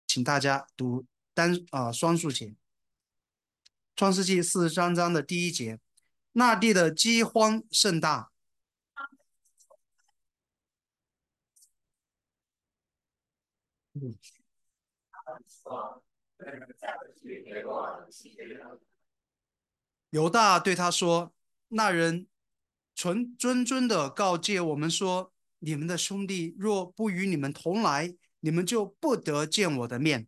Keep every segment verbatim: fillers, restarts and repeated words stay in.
请大家读单啊、呃双数节。创世纪四十三章的第一节，那地的饥荒甚大。嗯犹大对他说：“那人纯谆谆的告诫我们说，你们的兄弟若不与你们同来，你们就不得见我的面。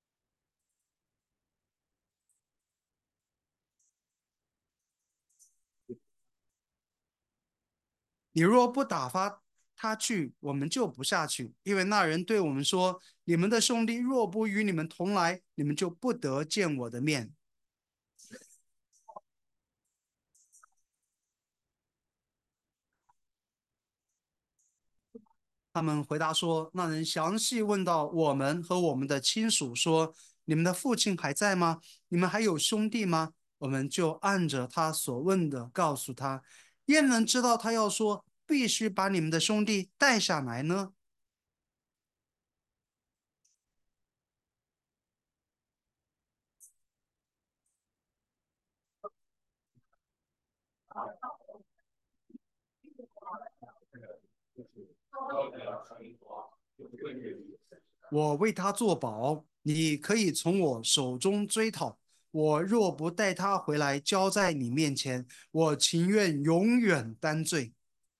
你若不打发他去，我们就不下去。因为那人对我们说：你们的兄弟若不与你们同来，你们就不得见我的面。”他们回答说：“那人详细问到我们和我们的亲属说：你们的父亲还在吗？你们还有兄弟吗？我们就按着他所问的告诉他。焉能知道他要说必须把你们的兄弟带下来呢？”我为他作保，你可以从我手中追讨。我若不带他回来交在你面前，我情愿永远担罪。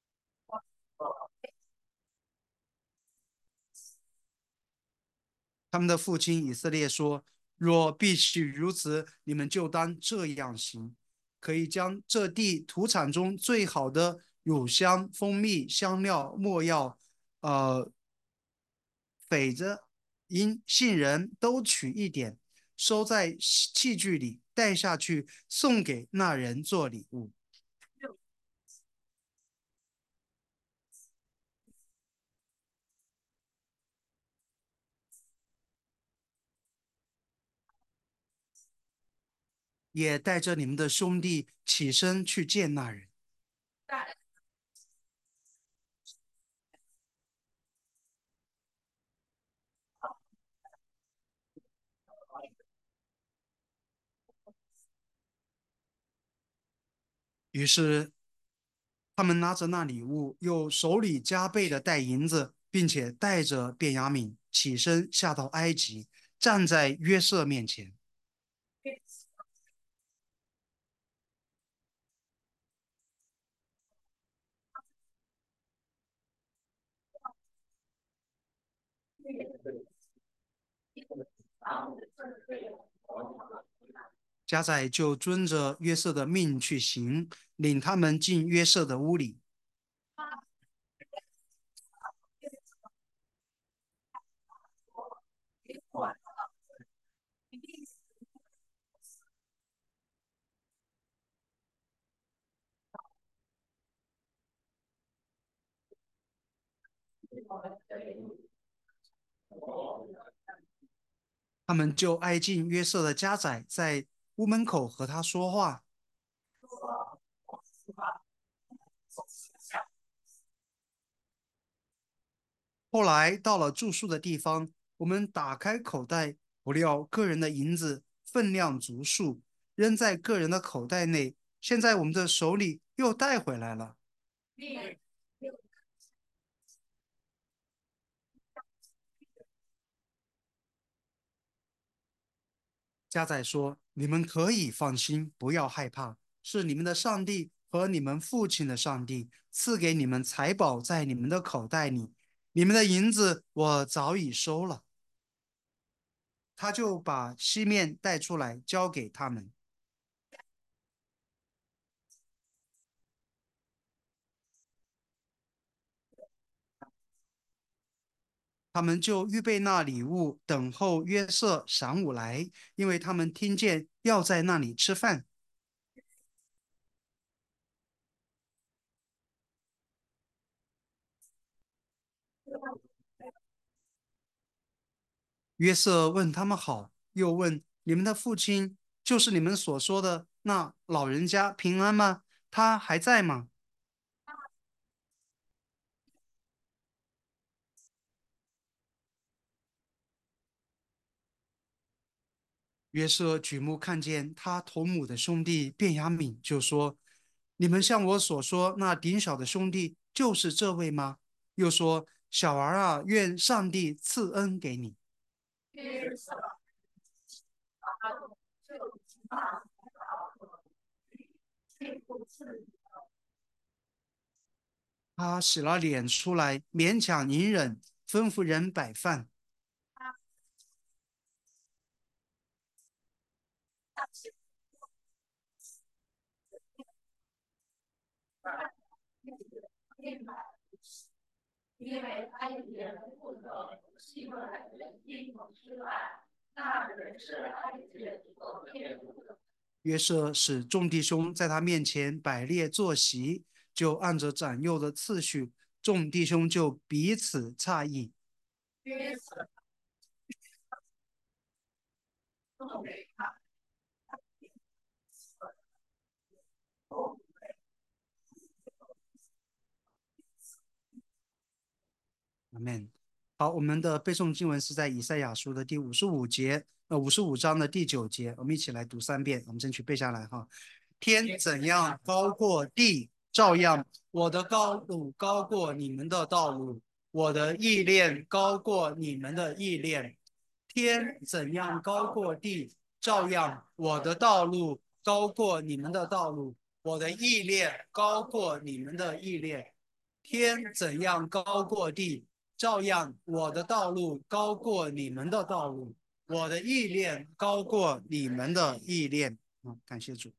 他们的父亲以色列说：“若必须如此，你们就当这样行。可以将这地土产中最好的乳香、蜂蜜、香料、没药、呃榧子、银杏仁都取一点，收在器具里，带下去送给那人做礼物。”也带着你们的兄弟起身去见那人。于是他们拿着那礼物，又手里加倍的带银子，并且带着便雅悯起身下到埃及，站在约瑟面前。加载就遵着约瑟的命去行，领他们进约瑟的屋里。他们就挨近约瑟的家宰，在屋门口和他说话。后来到了住宿的地方，我们打开口袋，不料个人的银子分量足数，扔在个人的口袋内。现在我们的手里又带回来了。加载说：“你们可以放心，不要害怕，是你们的上帝和你们父亲的上帝赐给你们财宝在你们的口袋里，你们的银子我早已收了。”他就把西面带出来交给他们。他们就预备那礼物，等候约瑟晌午来，因为他们听见要在那里吃饭。约瑟问他们好，又问你们的父亲，就是你们所说的那老人家平安吗？他还在吗？ 约瑟举目看见他同母的兄弟便雅悯，就说：你们向我所说那顶小的兄弟就是这位吗？又说：小儿啊，愿上帝赐恩给你。他洗了脸出来，勉强隐忍，吩咐人摆饭。约瑟使众弟兄在他面前摆列坐席，就按着长幼的次序，众弟兄就彼此诧异。阿门。好，我们的背诵经文是在以赛亚书的第五十五节，呃，五十五章的第九节。我们一起来读三遍，我们争取背下来哈。天怎样高过地，照样我的道路高过你们的道路，我的意念高过你们的意念。天怎样高过地，照样我的道路高过你们的道路，我的意念高过你们的意念。天怎样高过地，照样我的道路高过你们的道路，我的意念高过你们的意念。嗯，感谢主。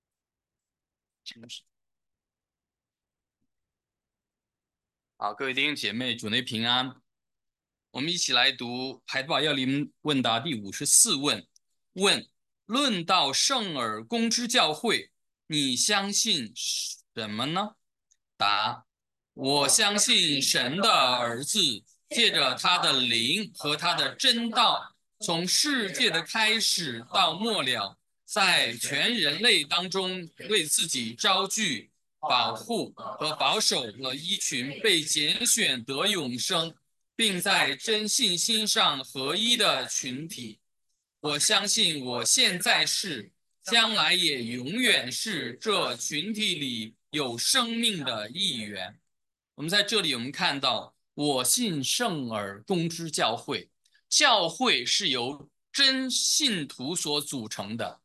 好，各位弟兄姐妹，主内平安。我们一起来读海德堡要灵问答第五十四问。问：论到圣而公之教会，你相信什么呢？答：我相信神的儿子借着他的灵和他的真道，从世界的开始到末了，在全人类当中为自己招聚、保护和保守了一群被拣选得永生，并在真信心上合一的群体。我相信我现在是，将来也永远是这群体里有生命的一员。我们在这里，我们看到，我信圣而公之教会，教会是由真信徒所组成的，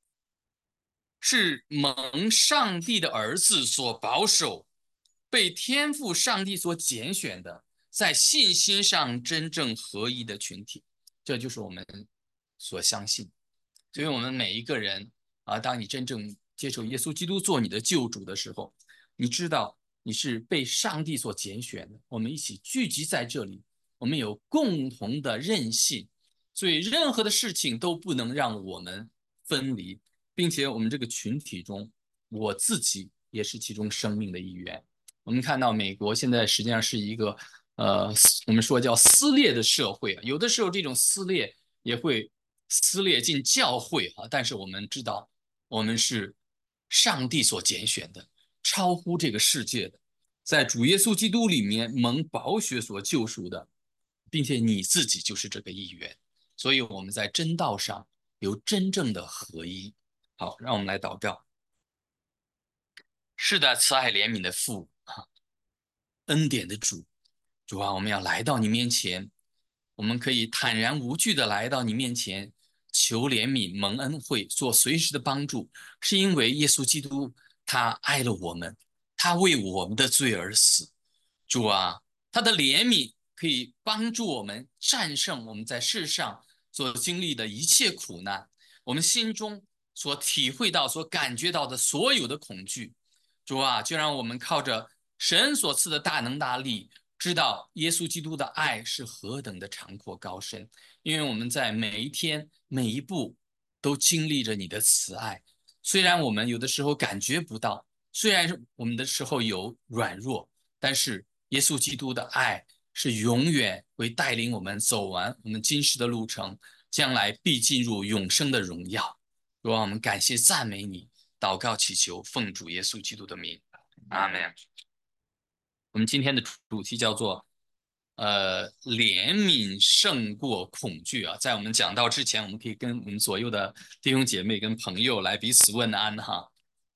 是蒙上帝的儿子所保守，被天父上帝所拣选的，在信心上真正合一的群体。这就是我们所相信。所以我们每一个人啊，当你真正接受耶稣基督做你的救主的时候，你知道你是被上帝所拣选的。我们一起聚集在这里，我们有共同的韧性，所以任何的事情都不能让我们分离，并且我们这个群体中，我自己也是其中生命的一员。我们看到美国现在实际上是一个呃，我们说叫撕裂的社会，有的时候这种撕裂也会撕裂进教会啊，但是我们知道，我们是上帝所拣选的，超乎这个世界的，在主耶稣基督里面蒙宝血所救赎的，并且你自己就是这个一员，所以我们在真道上有真正的合一。好，让我们来祷告。是的，慈爱怜悯的父啊，恩典的主，主啊，我们要来到你面前，我们可以坦然无惧的来到你面前，求怜悯、蒙恩惠、做随时的帮助，是因为耶稣基督他爱了我们，他为我们的罪而死。主啊，他的怜悯可以帮助我们战胜我们在世上所经历的一切苦难，我们心中所体会到、所感觉到的所有的恐惧。主啊，就让我们靠着神所赐的大能大力，知道耶稣基督的爱是何等的长阔高深，因为我们在每一天每一步都经历着你的慈爱。虽然我们有的时候感觉不到，虽然我们的时候有软弱，但是耶稣基督的爱是永远会带领我们走完我们今世的路程，将来必进入永生的荣耀。主啊，我们感谢赞美你，祷告祈求，奉主耶稣基督的名，阿门。我们今天的主题叫做呃，怜悯胜过恐惧啊。在我们讲到之前，我们可以跟我们左右的弟兄姐妹跟朋友来彼此问安哈。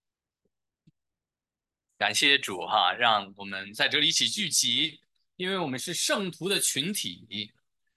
感谢主哈，让我们在这里一起聚集，因为我们是圣徒的群体。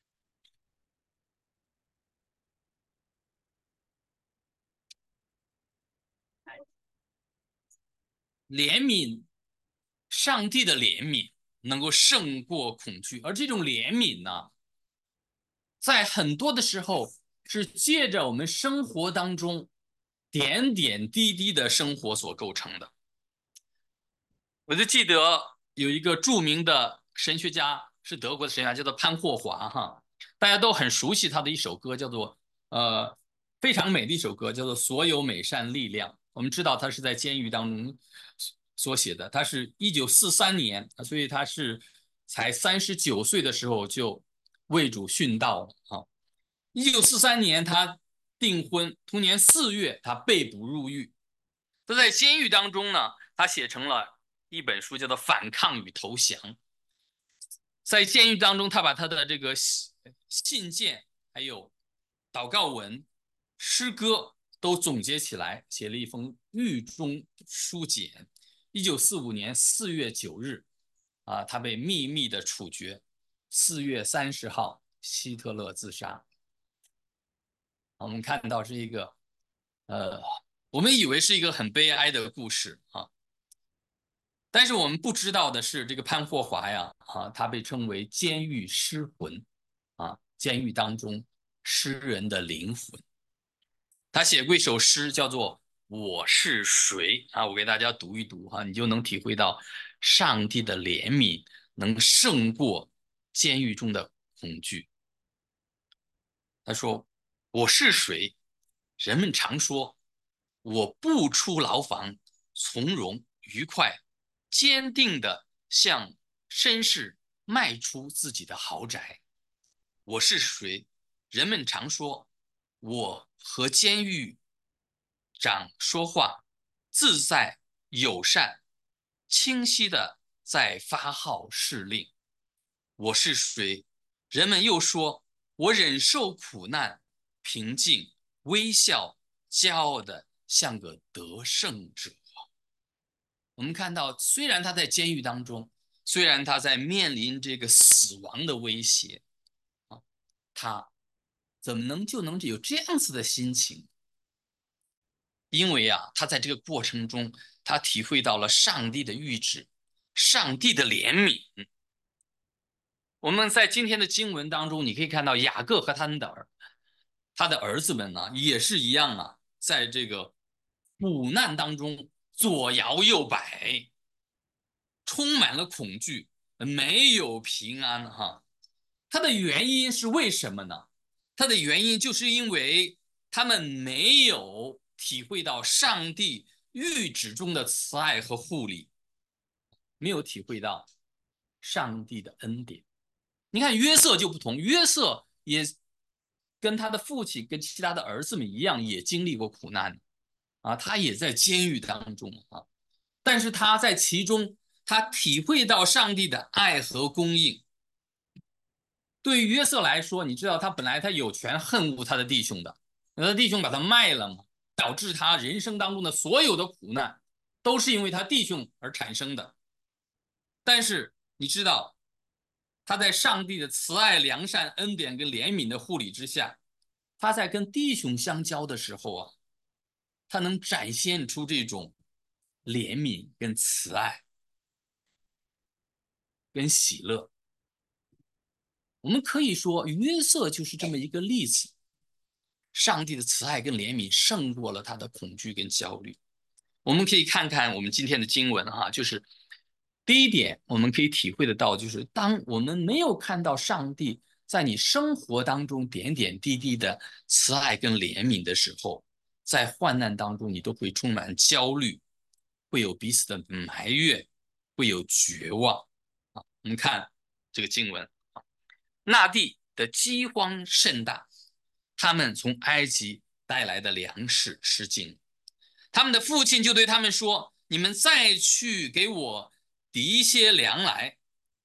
怜悯，上帝的怜悯能够胜过恐惧，而这种怜悯呢，在很多的时候是借着我们生活当中点点滴滴的生活所构成的。我就记得有一个著名的神学家，是德国的神学家，叫做潘霍华哈，大家都很熟悉他的一首歌，叫做呃非常美的一首歌，叫做《所有美善力量》。我们知道他是在监狱当中所写的，他是一九四三年，所以他是才三十九岁的时候就为主殉道了啊。一九四三年他订婚，同年四月他被捕入狱。他在监狱当中呢，他写成了一本书，叫做《反抗与投降》。在监狱当中，他把他的这个信件、还有祷告文、诗歌都总结起来，写了一封狱中书简。一九四五年四月九日，啊，他被秘密的处决。四月三十号，希特勒自杀。我们看到是一个，呃，我们以为是一个很悲哀的故事啊。但是我们不知道的是，这个潘霍华呀，啊，他被称为监狱诗魂，啊，监狱当中诗人的灵魂。他写过一首诗，叫做《我是谁》啊，我给大家读一读哈，你就能体会到上帝的怜悯能胜过监狱中的恐惧。他说：“我是谁？人们常说，我不出牢房，从容愉快，坚定地向绅士迈出自己的豪宅。我是谁？人们常说，我和监狱长说话，自在友善，清晰地在发号施令。我是谁？人们又说，我忍受苦难，平静微笑，骄傲的像个得胜者。”我们看到，虽然他在监狱当中，虽然他在面临这个死亡的威胁啊，他怎么能就能有这样子的心情？因为啊，他在这个过程中，他体会到了上帝的预旨，上帝的怜悯。我们在今天的经文当中，你可以看到雅各和他们的儿，他的儿子们呢，也是一样啊，在这个苦难当中左摇右摆，充满了恐惧，没有平安哈。它的原因是为什么呢？它的原因就是因为他们没有体会到上帝预旨中的慈爱和护理，没有体会到上帝的恩典。你看约瑟就不同，约瑟也跟他的父亲跟其他的儿子们一样，也经历过苦难啊，他也在监狱当中啊，但是他在其中，他体会到上帝的爱和供应。对于约瑟来说，你知道他本来他有权恨恶他的弟兄的，他的弟兄把他卖了嘛，导致他人生当中的所有的苦难都是因为他弟兄而产生的。但是你知道，他在上帝的慈爱、良善、恩典跟怜悯的护理之下，他在跟弟兄相交的时候啊，他能展现出这种怜悯跟慈爱跟喜乐。我们可以说，约瑟就是这么一个例子。上帝的慈爱跟怜悯胜过了他的恐惧跟焦虑。我们可以看看我们今天的经文哈，就是第一点，我们可以体会得到，就是当我们没有看到上帝在你生活当中点点滴滴的慈爱跟怜悯的时候，在患难当中你都会充满焦虑，会有彼此的埋怨，会有绝望啊。我们看这个经文啊，那地的饥荒甚大，他们从埃及带来的粮食吃尽，他们的父亲就对他们说：“你们再去给我抵一些粮来。”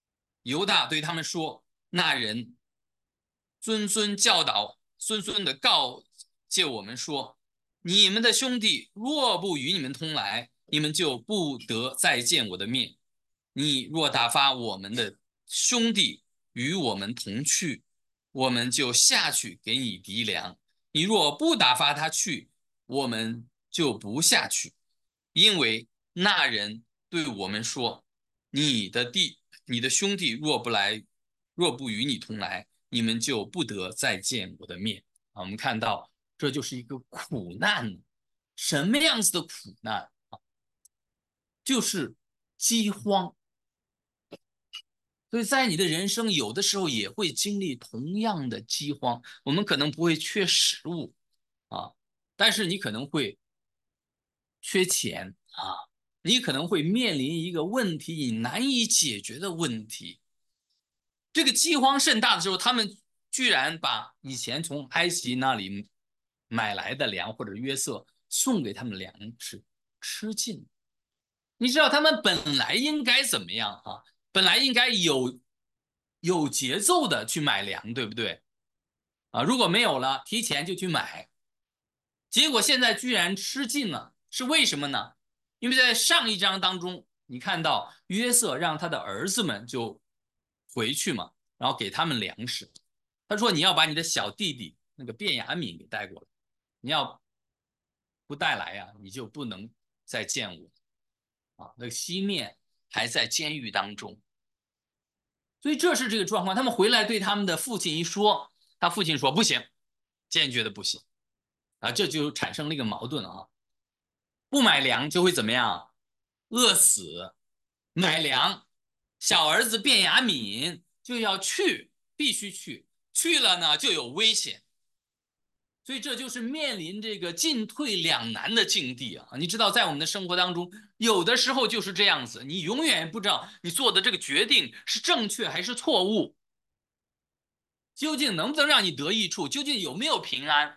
犹大对他们说：那人谆谆教导，谆谆的告诫我们说，你们的兄弟若不与你们同来，你们就不得再见我的面。你若打发我们的兄弟与我们同去，我们就下去给你籴粮；你若不打发他去，我们就不下去。因为那人对我们说：你的弟，你的兄弟若不来，若不与你同来，你们就不得再见我的面。啊，我们看到这就是一个苦难，什么样子的苦难啊？就是饥荒。所以在你的人生有的时候也会经历同样的饥荒，我们可能不会缺食物啊，但是你可能会缺钱啊，你可能会面临一个问题，你难以解决的问题。这个饥荒甚大的时候，他们居然把以前从埃及那里买来的粮或者约瑟送给他们粮食吃尽。你知道他们本来应该怎么样啊？本来应该有有节奏的去买粮，对不对啊？如果没有了，提前就去买，结果现在居然吃尽了，是为什么呢？因为在上一章当中，你看到约瑟让他的儿子们就回去嘛，然后给他们粮食。他说：“你要把你的小弟弟那个便雅悯给带过来，你要不带来呀、啊，你就不能再见我。”啊，那个西面还在监狱当中，所以这是这个状况。他们回来对他们的父亲一说，他父亲说不行，坚决的不行啊，这就产生了一个矛盾啊。不买粮就会怎么样？饿死。买粮，小儿子卞雅敏就要去，必须去，去了呢就有危险。所以这就是面临这个进退两难的境地啊！你知道，在我们的生活当中，有的时候就是这样子，你永远不知道你做的这个决定是正确还是错误，究竟能不能让你得益处，究竟有没有平安。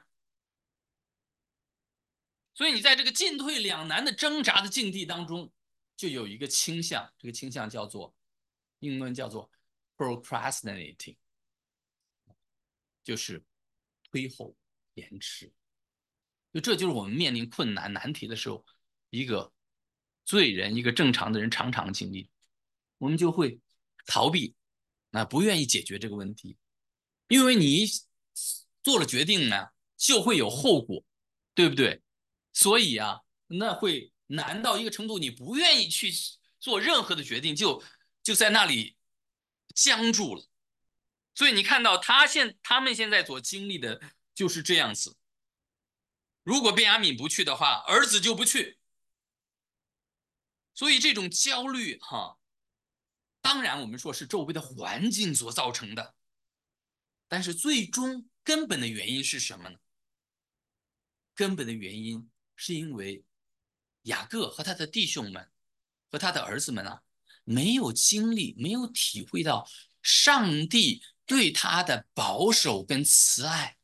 所以你在这个进退两难的挣扎的境地当中，就有一个倾向，这个倾向叫做英文叫做 procrastinating， 就是推后延迟。就这就是我们面临困难难题的时候，一个罪人，一个正常的人常常经历，我们就会逃避，那不愿意解决这个问题，因为你做了决定呢，就会有后果，对不对？所以啊，那会难到一个程度，你不愿意去做任何的决定，就就在那里僵住了。所以你看到他现他们现在所经历的就是这样子。如果便雅悯不去的话，儿子就不去。所以这种焦虑哈，当然我们说是周围的环境所造成的，但是最终根本的原因是什么呢？根本的原因是因为雅各和他的弟兄们和他的儿子们啊，没有经历，没有体会到上帝对他的保守跟慈爱。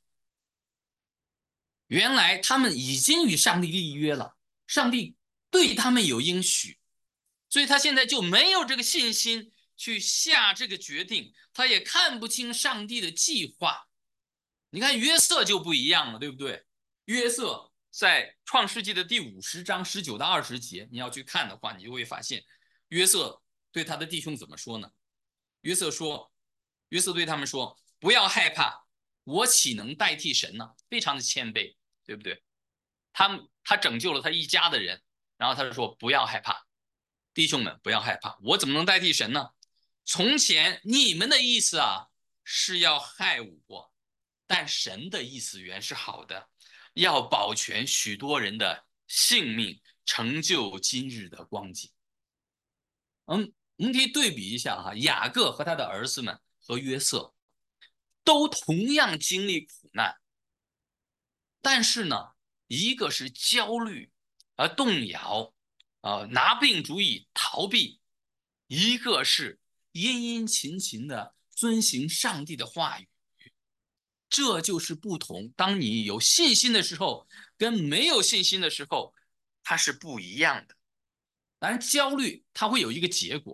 原来他们已经与上帝立约了，上帝对他们有应许，所以他现在就没有这个信心去下这个决定，他也看不清上帝的计划。你看约瑟就不一样了，对不对？约瑟在创世纪的第五十章十九到二十节，你要去看的话，你就会发现约瑟对他的弟兄怎么说呢？约瑟说，约瑟对他们说：“不要害怕，我岂能代替神呢？”非常的谦卑，对不对？他他拯救了他一家的人，然后他就说：“不要害怕，弟兄们，不要害怕，我怎么能代替神呢？从前你们的意思啊是要害我，但神的意思原是好的，要保全许多人的性命，成就今日的光景。”嗯，我们可以对比一下哈，雅各和他的儿子们和约瑟都同样经历苦难，但是呢，一个是焦虑而动摇，啊、拿定主意逃避；一个是殷殷勤勤的遵行上帝的话语。这就是不同。当你有信心的时候，跟没有信心的时候，它是不一样的。当然，焦虑它会有一个结果，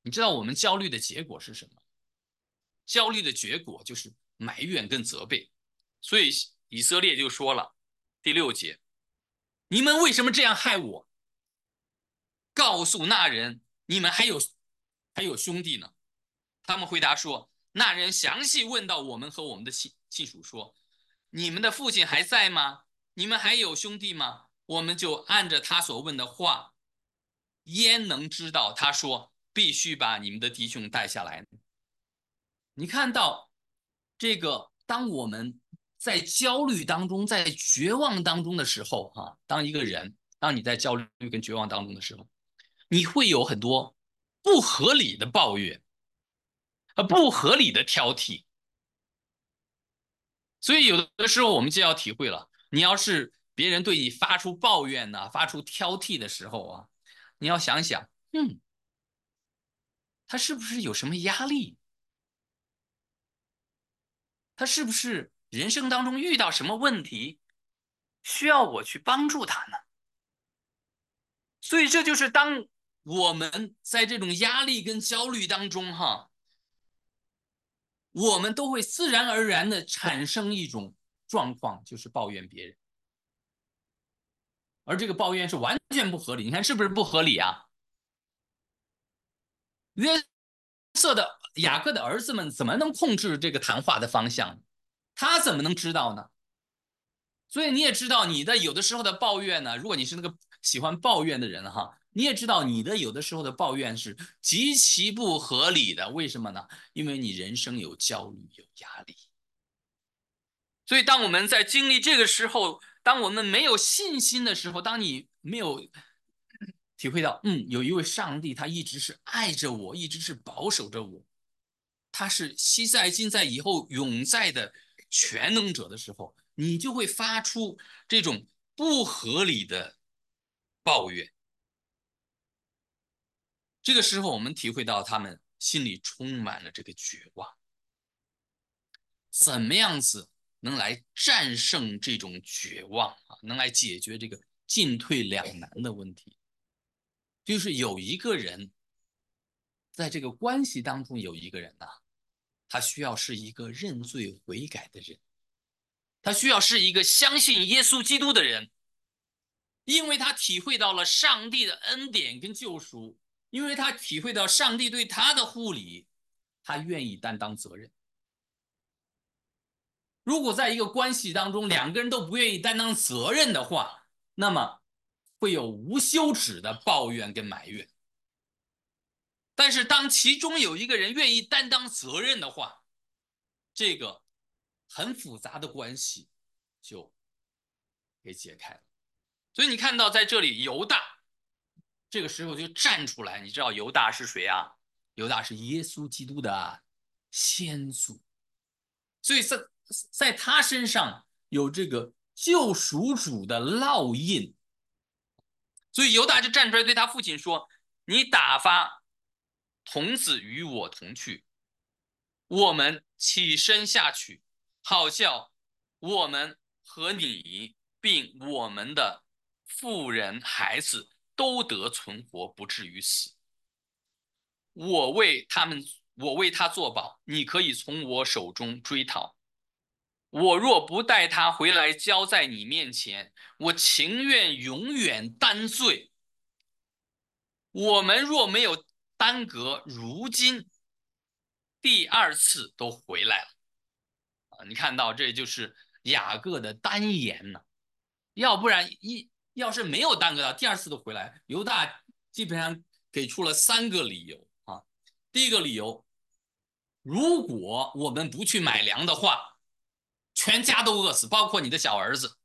你知道我们焦虑的结果是什么？焦虑的结果就是埋怨跟责备。所以以色列就说了，第六节，你们为什么这样害我？告诉那人，你们还有还有兄弟呢。他们回答说，那人详细问到我们和我们的亲亲属说，你们的父亲还在吗？你们还有兄弟吗？我们就按着他所问的话，焉能知道他说必须把你们的弟兄带下来呢？你看到这个，当我们在焦虑当中，在绝望当中的时候，哈，当一个人，当你在焦虑跟绝望当中的时候，你会有很多不合理的抱怨，呃，不合理的挑剔。所以有的时候我们就要体会了，你要是别人对你发出抱怨呐、啊，发出挑剔的时候啊，你要想想，嗯，他是不是有什么压力？他是不是人生当中遇到什么问题，需要我去帮助他呢？所以这就是当我们在这种压力跟焦虑当中哈，我们都会自然而然的产生一种状况，就是抱怨别人，而这个抱怨是完全不合理。你看是不是不合理啊？约瑟的雅各的儿子们怎么能控制这个谈话的方向？他怎么能知道呢？所以你也知道，你的有的时候的抱怨呢，如果你是那个喜欢抱怨的人哈，你也知道你的有的时候的抱怨是极其不合理的。为什么呢？因为你人生有焦虑、有压力。所以当我们在经历这个时候，当我们没有信心的时候，当你没有体会到，嗯，有一位上帝，他一直是爱着我，一直是保守着我，他是昔在、今在、以后永在的全能者的时候，你就会发出这种不合理的抱怨。这个时候，我们体会到他们心里充满了这个绝望。怎么样子能来战胜这种绝望啊？能来解决这个进退两难的问题？就是有一个人在这个关系当中，有一个人呐、啊，他需要是一个认罪悔改的人，他需要是一个相信耶稣基督的人，因为他体会到了上帝的恩典跟救赎，因为他体会到上帝对他的护理，他愿意担当责任。如果在一个关系当中，两个人都不愿意担当责任的话，那么会有无休止的抱怨跟埋怨。但是当其中有一个人愿意担当责任的话，这个很复杂的关系就给解开了。所以你看到在这里，犹大这个时候就站出来。你知道犹大是谁啊？犹大是耶稣基督的先祖，所以在在他身上有这个救赎主的烙印。所以犹大就站出来对他父亲说：“你打发童子与我同去，我们起身下去，好叫我们和你并我们的妇人孩子都得存活，不至于死。我为他们，我为他作保，你可以从我手中追讨。我若不带他回来交在你面前，我情愿永远担罪。我们若没有耽搁，如今第二次都回来了。”啊，你看到这就是雅各的单言呢、啊，要不然一要是没有耽搁到第二次都回来，犹大基本上给出了三个理由啊。第一个理由，如果我们不去买粮的话，全家都饿死，包括你的小儿子。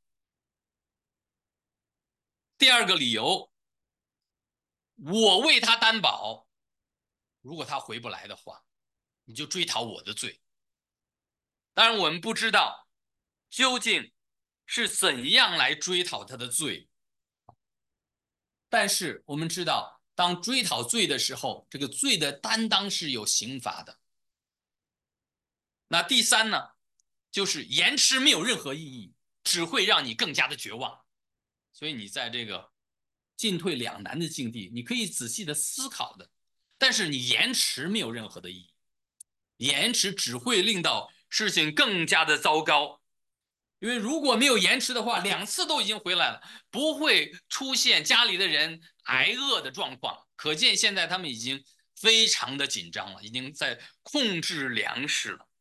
第二个理由，我为他担保，如果他回不来的话，你就追讨我的罪。当然我们不知道究竟是怎样来追讨他的罪，但是我们知道，当追讨罪的时候，这个罪的担当是有刑罚的。那第三呢，就是延迟没有任何意义，只会让你更加的绝望。所以你在这个进退两难的境地，你可以仔细的思考的， 但是你延迟没有任何的意义，延迟只会令到事情更加的糟糕。因为如果没有延迟的话，两次都已经回来了，不会出现家里的人挨饿的状况。可见现在他们已经非常的紧张了，已经在控制粮食了。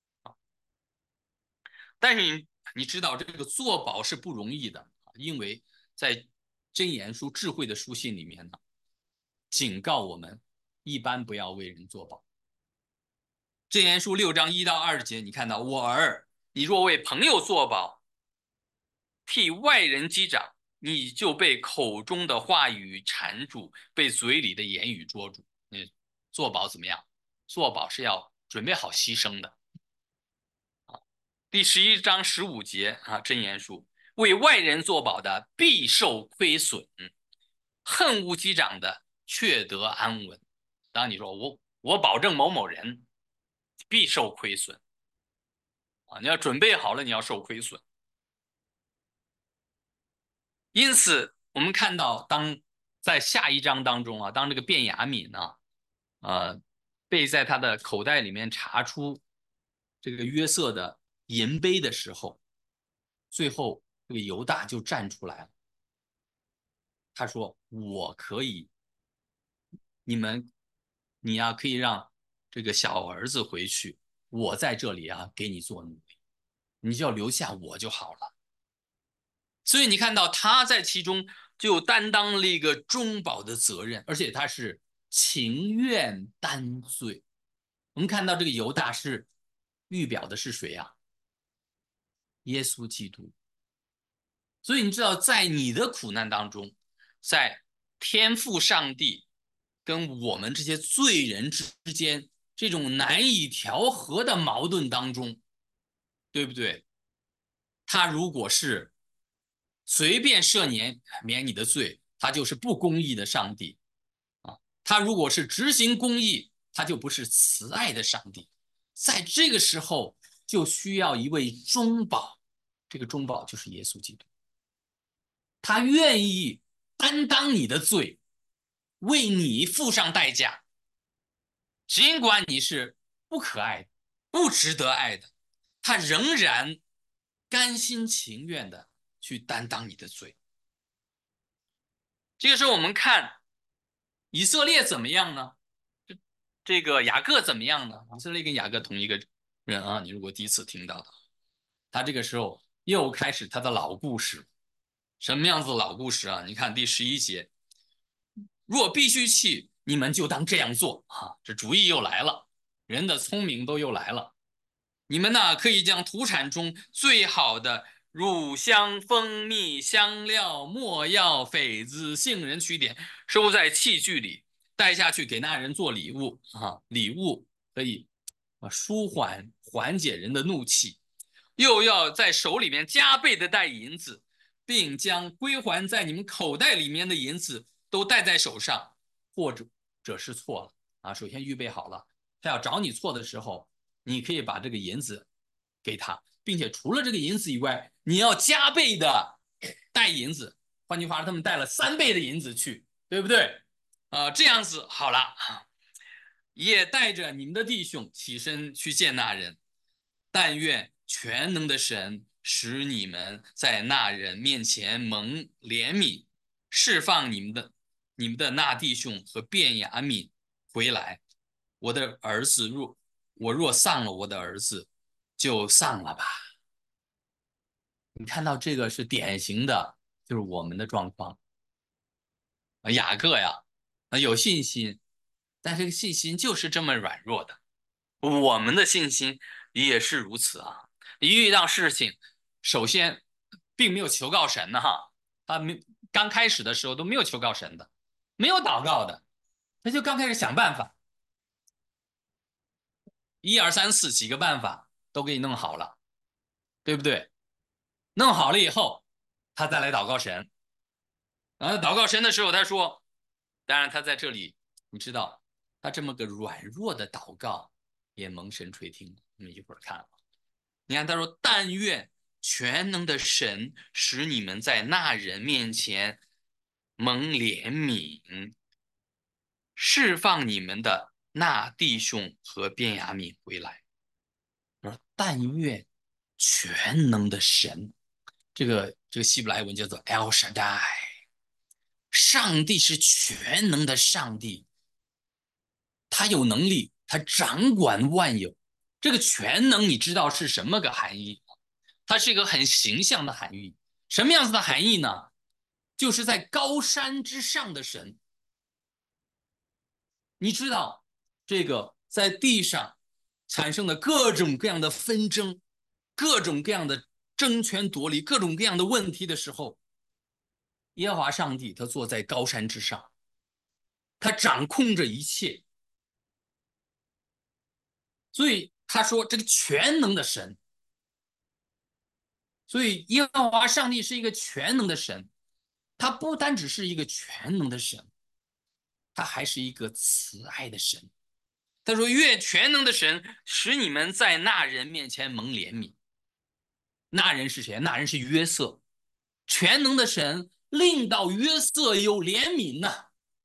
但是你你知道这个做保是不容易的，因为在箴言书智慧的书信里面呢，警告我们一般不要为人做保。箴言书六章一到二节，你看到我儿，你若为朋友做保，替外人击掌，你就被口中的话语缠住，被嘴里的言语捉住。你做保怎么样？做保是要准备好牺牲的。第十一章十五节啊，箴言书，为外人做保的必受亏损，恨恶击掌的却得安稳。当你说我我保证某某人必受亏损啊，你要准备好了，你要受亏损。因此，我们看到，当在下一章当中啊，当这个卞雅敏呢，呃，被在他的口袋里面查出这个约瑟的银杯的时候，最后这个犹大就站出来了，他说：“我可以，你们，你呀、啊、可以让这个小儿子回去，我在这里啊给你做奴隶，你就要留下我就好了。”所以你看到他在其中就担当了一个中保的责任，而且他是情愿担罪。我们看到这个犹大是预表的是谁啊？耶稣基督。所以你知道，在你的苦难当中，在天父上帝跟我们这些罪人之间这种难以调和的矛盾当中，对不对？他如果是随便赦免免你的罪，他就是不公义的上帝啊。他如果是执行公义，他就不是慈爱的上帝。在这个时候，就需要一位中保，这个中保就是耶稣基督。他愿意担当你的罪，为你付上代价，尽管你是不可爱的、不值得爱的，他仍然甘心情愿的去担当你的罪。这个时候我们看以色列怎么样呢？这个雅各怎么样呢？以色列跟雅各同一个人啊，你如果第一次听到的，他这个时候又开始他的老故事。什么样子的老故事啊？你看第十一节，若必须去，你们就当这样做啊！这主意又来了，人的聪明都又来了。你们呢，可以将土产中最好的乳香、蜂蜜、香料、没药、榧子、杏仁取点，收在器具里，带下去给那人做礼物啊！礼物可以啊舒缓缓解人的怒气，又要在手里面加倍的带银子，并将归还在你们口袋里面的银子都带在手上，或者者是错了啊。首先预备好了，他要找你错的时候，你可以把这个银子给他，并且除了这个银子以外，你要加倍的带银子。换句话说，他们带了三倍的银子去，对不对？啊、呃，这样子好了，也带着你们的弟兄起身去见那人。但愿全能的神使你们在那人面前蒙怜悯，释放你们的你们的那弟兄和卞雅悯回来。我的儿子若我若丧了我的儿子，就丧了吧。你看到这个是典型的，就是我们的状况。雅各呀，有信心，但这个信心就是这么软弱的。我们的信心也是如此啊！一遇到事情，首先并没有求告神呢，哈，他没刚开始的时候都没有求告神的，没有祷告的，他就刚开始想办法，一二三四几个办法都给你弄好了，对不对？弄好了以后，他再来祷告神，然后祷告神的时候，他说，当然他在这里，你知道，他这么个软弱的祷告也蒙神垂听，我们一会儿看啊。你看他说，但愿全能的神使你们在那人面前蒙怜悯， 释放你们的那弟兄和便雅悯回来。而但愿全能的神，这个这个希伯来文叫做 El Shaddai， 上帝是全能的上帝，他有能力，他掌管万有。这个全能你知道是什么个含义？它是一个很形象的含义。什么样子的含义呢？就是在高山之上的神。你知道这个在地上产生的各种各样的纷争，各种各样的争权夺利，各种各样的问题的时候，耶和华上帝他坐在高山之上，他掌控着一切。所以他说这个全能的神，所以耶和华上帝是一个全能的神，他不单只是一个全能的神，他还是一个慈爱的神。他说愿全能的神使你们在那人面前蒙怜悯。那人是谁？那人是约瑟。全能的神令到约瑟有怜悯呢。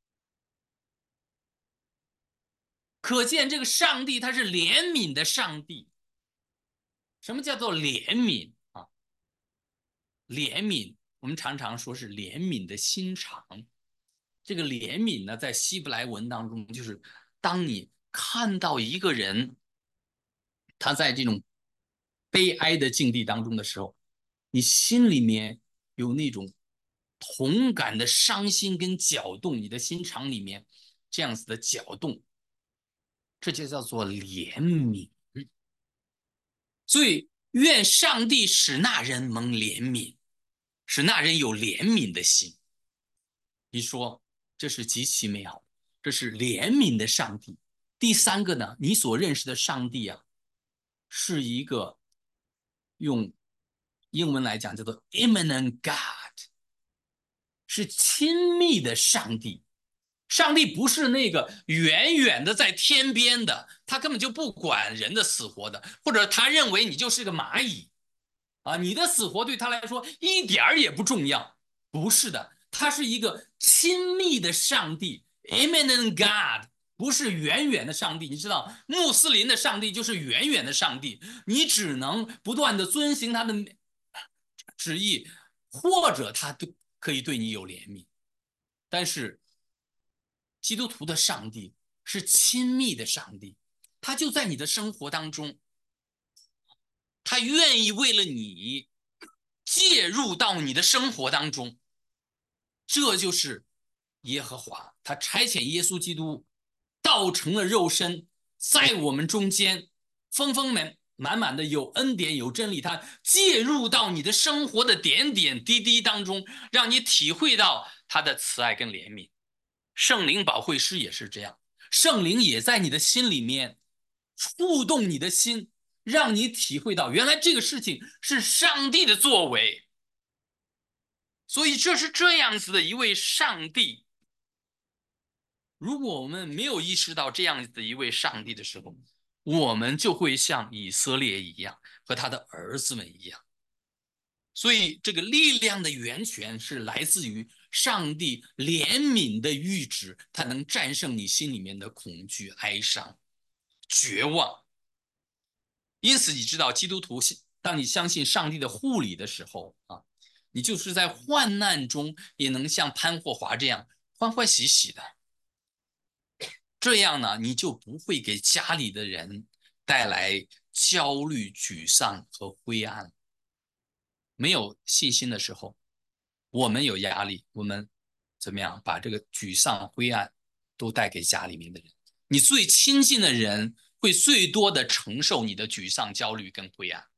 可见这个上帝他是怜悯的上帝。什么叫做怜悯啊？怜悯我们常常说是怜悯的心肠。这个怜悯呢，在希伯来文当中，就是当你看到一个人他在这种悲哀的境地当中的时候，你心里面有那种同感的伤心跟搅动，你的心肠里面这样子的搅动，这就叫做怜悯。所以愿上帝使那人蒙怜悯，使那人有怜悯的心。你说这是极其美好，这是怜悯的上帝。第三个呢，你所认识的上帝啊，是一个用英文来讲叫做 immanent God， 是亲密的上帝。上帝不是那个远远的在天边的，他根本就不管人的死活的，或者他认为你就是个蚂蚁啊，你的死活对他来说一点也不重要。不是的，他是一个亲密的上帝 immanent God， 不是远远的上帝。你知道穆斯林的上帝就是远远的上帝，你只能不断的遵行他的旨意，或者他对可以对你有怜悯。但是基督徒的上帝是亲密的上帝，他就在你的生活当中，他愿意为了你介入到你的生活当中。这就是耶和华，他差遣耶稣基督道成了肉身，在我们中间丰丰满满满的有恩典有真理，他介入到你的生活的点点滴滴当中，让你体会到他的慈爱跟怜悯。圣灵保惠师也是这样，圣灵也在你的心里面触动你的心，让你体会到原来这个事情是上帝的作为。所以这是这样子的一位上帝。如果我们没有意识到这样子的一位上帝的时候，我们就会像以色列一样，和他的儿子们一样。所以这个力量的源泉是来自于上帝怜悯的谕旨，它能战胜你心里面的恐惧、哀伤、绝望。因此你知道基督徒当你相信上帝的护理的时候啊，你就是在患难中也能像潘霍华这样欢欢喜喜的。这样呢，你就不会给家里的人带来焦虑、沮丧和灰暗。没有信心的时候，我们有压力，我们怎么样把这个沮丧、灰暗都带给家里面的人？你最亲近的人会最多的承受你的沮丧、焦虑跟灰暗。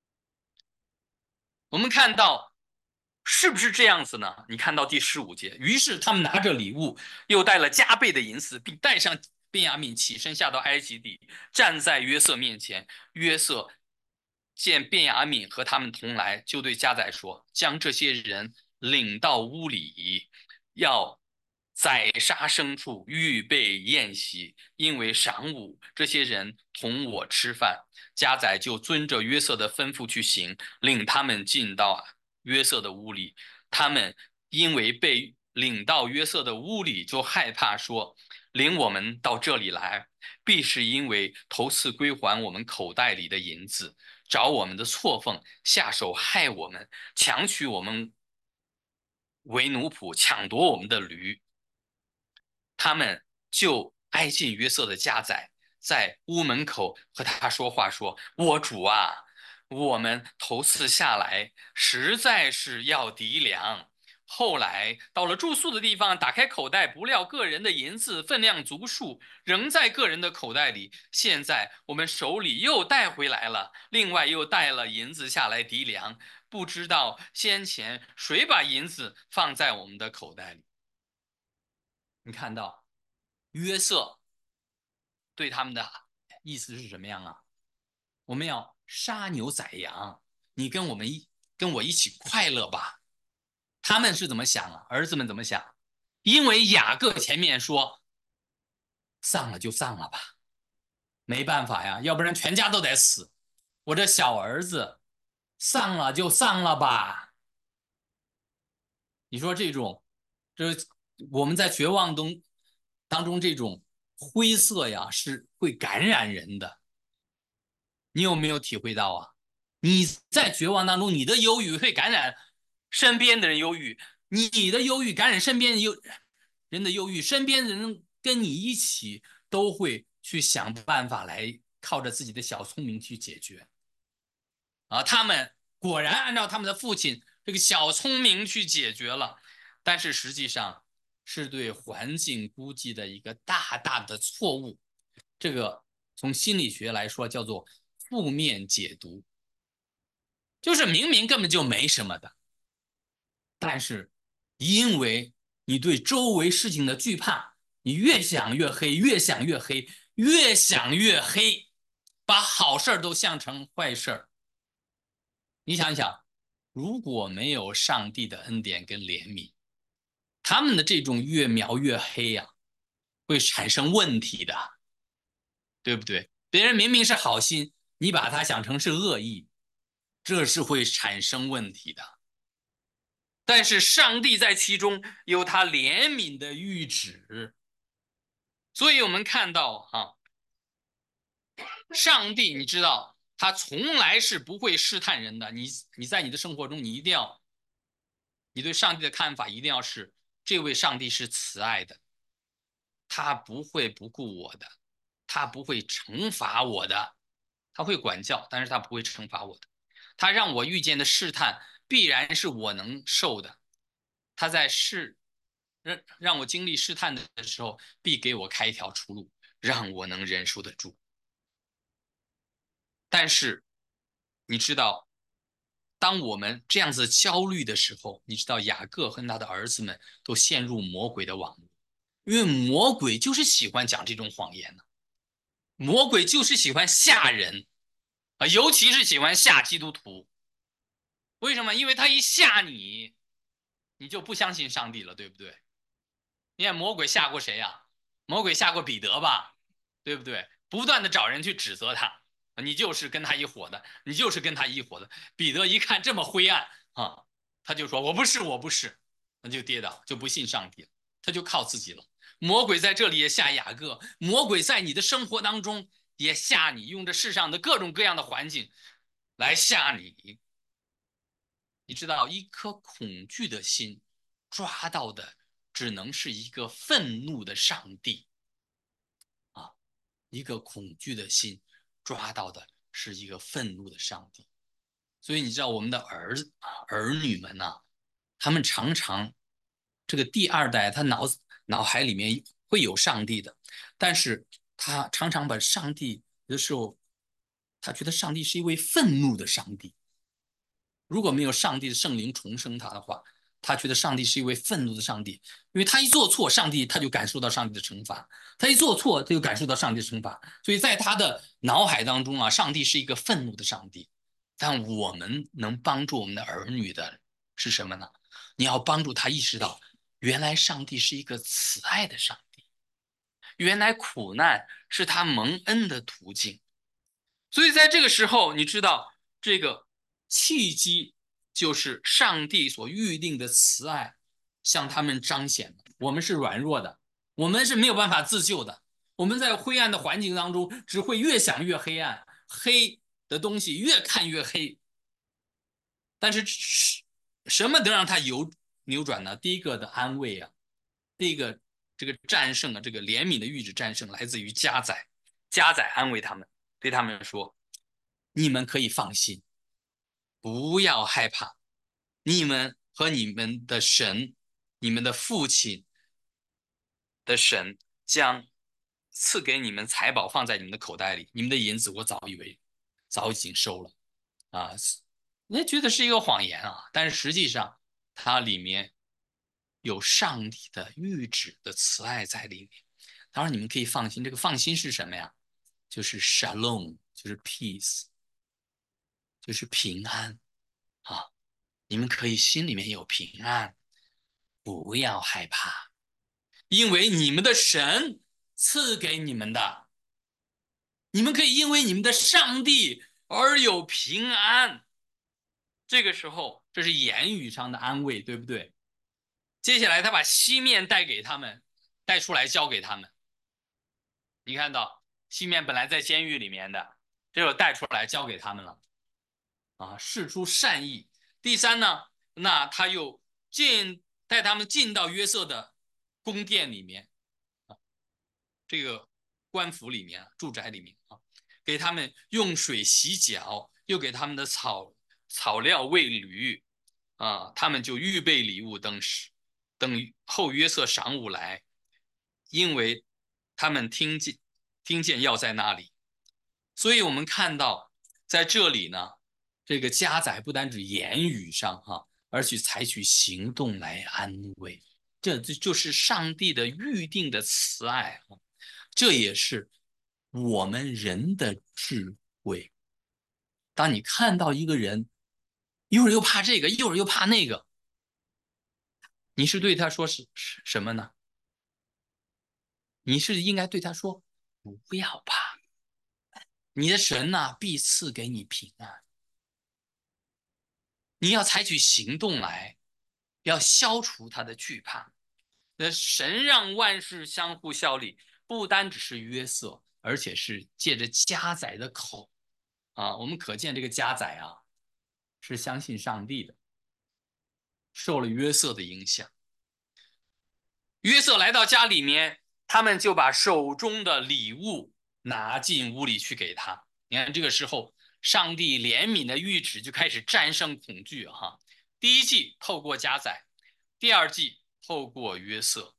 我们看到是不是这样子呢？你看到第十五节，于是他们拿着礼物，又带了加倍的银子，并带上便雅悯，起身下到埃及地，站在约瑟面前。约瑟见便雅悯和他们同来，就对家宰说：“将这些人领到屋里，要宰杀牲畜，预备宴席，因为晌午这些人同我吃饭。”家宰就遵着约瑟的吩咐去行，领他们进到约瑟的屋里。他们因为被领到约瑟的屋里，就害怕说： 领我们到这里来，必是因为头次归还我们口袋里的银子，找我们的错缝，下手害我们，强取我们为奴仆，抢夺我们的驴。他们就挨近约瑟的家宰，在屋门口和他说话，说：“我主啊，我们头次下来实在是要抵粮。后来到了住宿的地方，打开口袋，不料个人的银子分量足数，仍在个人的口袋里。现在我们手里又带回来了，另外又带了银子下来抵粮。不知道先前谁把银子放在我们的口袋里。”你看到约瑟对他们的意思是什么样啊？我们要杀牛宰羊，你跟我们一跟我一起快乐吧。他们是怎么想啊？儿子们怎么想？因为雅各前面说丧了就丧了吧，没办法呀，要不然全家都得死。我这小儿子丧了就丧了吧。你说这种，这我们在绝望中当中这种灰色呀，是会感染人的。你有没有体会到啊？你在绝望当中，你的忧郁会感染身边的人忧郁，你的忧郁感染身边人的忧郁，身边人跟你一起都会去想办法来靠着自己的小聪明去解决。啊，他们果然按照他们的父亲这个小聪明去解决了，但是实际上是对环境估计的一个大大的错误。这个从心理学来说叫做负面解读，就是明明根本就没什么的，但是因为你对周围事情的惧怕，你越想越黑，越想越黑，越想越黑，把好事都想成坏事。你想一想，如果没有上帝的恩典跟怜悯，他们的这种越描越黑呀、啊，会产生问题的，对不对？别人明明是好心，你把他想成是恶意，这是会产生问题的。但是上帝在其中有他怜悯的谕旨，所以我们看到啊，上帝你知道他从来是不会试探人的。你你在你的生活中，你一定要，你对上帝的看法一定要是这位上帝是慈爱的，他不会不顾我的，他不会惩罚我的，他会管教，但是他不会惩罚我的。他让我遇见的试探必然是我能受的，他在试让让我经历试探的时候，必给我开一条出路，让我能忍受得住。但是你知道，当我们这样子焦虑的时候，你知道雅各和他的儿子们都陷入魔鬼的网络，因为魔鬼就是喜欢讲这种谎言呢、啊，魔鬼就是喜欢吓人啊，尤其是喜欢吓基督徒。为什么？因为他一吓你，你就不相信上帝了，对不对？你看魔鬼吓过谁呀？魔鬼吓过彼得吧，对不对？不断的找人去指责他，你就是跟他一伙的，你就是跟他一伙的。彼得一看这么灰暗啊，他就说我不是，我不是，那就跌倒，就不信上帝了，他就靠自己了。魔鬼在这里也吓雅各，魔鬼在你的生活当中也吓你，用这世上的各种各样的环境来吓你。你知道，一颗恐惧的心抓到的只能是一个愤怒的上帝啊！一个恐惧的心抓到的是一个愤怒的上帝。所以你知道，我们的儿儿女们呢、啊，他们常常这个第二代，他脑脑海里面会有上帝的，但是他常常把上帝的时候，他觉得上帝是一位愤怒的上帝。如果没有上帝的圣灵重生他的话，他觉得上帝是一位愤怒的上帝，因为他一做错，上帝他就感受到上帝的惩罚；他一做错，他就感受到上帝的惩罚。所以在他的脑海当中啊，上帝是一个愤怒的上帝。但我们能帮助我们的儿女的是什么呢？你要帮助他意识到，原来上帝是一个慈爱的上帝，原来苦难是他蒙恩的途径。所以在这个时候，你知道这个契机就是上帝所预定的慈爱向他们彰显了。我们是软弱的， 我们是没有办法自救的。我们在灰暗的环境当中，只会越想越黑暗，黑的东西越看越黑。但是什么能让它由扭转呢？第一个的安慰啊，第一个这个战胜啊，这个怜悯的预旨战胜来自于加载，加载安慰他们，对他们说：你们可以放心，不要害怕，你们和你们的神，你们的父亲的神将赐给你们财宝放在你们的口袋里，你们的银子我早以为早已经收了啊。人家觉得是一个谎言啊，但是实际上它里面有上帝的预旨的慈爱在里面。当然你们可以放心，这个放心是什么呀？就是 shalom， 就是 peace， 就是平安啊。你们可以心里面有平安，不要害怕，因为你们的神赐给你们的，你们可以因为你们的上帝而有平安。这个时候，这是言语上的安慰，对不对？接下来，他把西面带给他们，带出来交给他们。你看到西面本来在监狱里面的，这就带出来交给他们了，啊，示出善意。第三呢，那他又进带他们进到约瑟的宫殿里面，啊，这个官府里面、住宅里面啊，给他们用水洗脚，又给他们的草草料喂驴，啊，他们就预备礼物等时，等后约瑟晌午来，因为他们听见听见要在那里，所以我们看到在这里呢，这个加载不单指言语上哈、啊，而去采取行动来安慰，这就是上帝的预定的慈爱啊，这也是我们人的智慧。当你看到一个人一会儿又怕这个，一会儿又怕那个，你是对他说是什么呢？你是应该对他说不要怕，你的神呐、啊、必赐给你平安。你要采取行动来，要消除他的惧怕。那神让万事相互效力，不单只是约瑟，而且是借着加载的口啊。我们可见这个加载啊，是相信上帝的，受了约瑟的影响。约瑟来到家里面，他们就把手中的礼物拿进屋里去给他。你看这个时候，上帝怜悯的谕旨就开始战胜恐惧哈。第一季透过加载，第二季透过约瑟，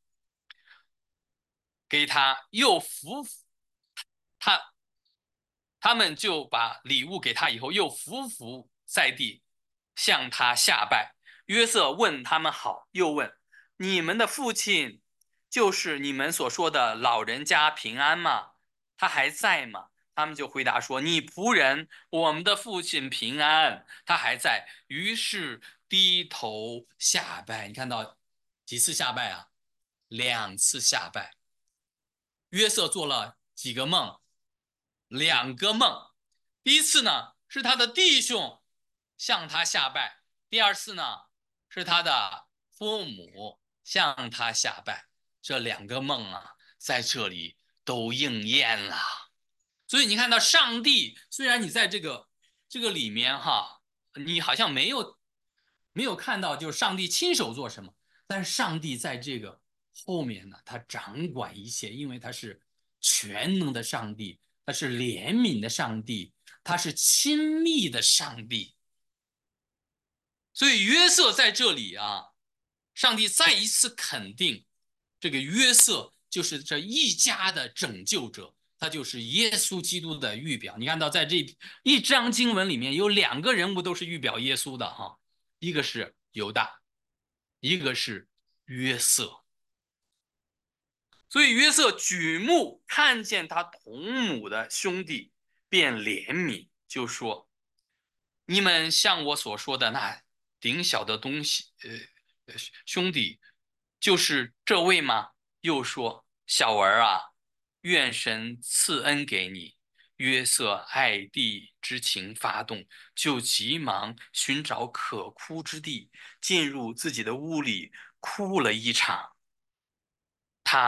给他又服他，他们就把礼物给他以后，又伏伏在地向他下拜。约瑟问他们好，又问你们的父亲就是你们所说的老人家平安吗？他还在吗？他们就回答说：你仆人，我们的父亲平安，他还在。于是低头下拜。你看到几次下拜啊？两次下拜。约瑟做了几个梦？两个梦。第一次呢是他的弟兄向他下拜，第二次呢是他的父母向他下拜。这两个梦啊，在这里都应验了。所以你看到上帝，虽然你在这个这个里面哈，你好像没有没有看到就是上帝亲手做什么，但是上帝在这个后面呢，他掌管一切，因为他是全能的上帝，他是怜悯的上帝，他是亲密的上帝。所以约瑟在这里啊，上帝再一次肯定这个约瑟就是这一家的拯救者，他就是耶稣基督的预表。你看到在这一章经文里面有两个人物都是预表耶稣的哈，一个是犹大，一个是约瑟。所以约瑟举目看见他同母的兄弟，便怜悯，就说：你们像我所说的那顶小的东西，呃，兄弟，就是这位吗？又说：小儿啊，愿神赐恩给你。约瑟爱弟之情发动，就急忙寻找可哭之地，进入自己的屋里哭了一场。他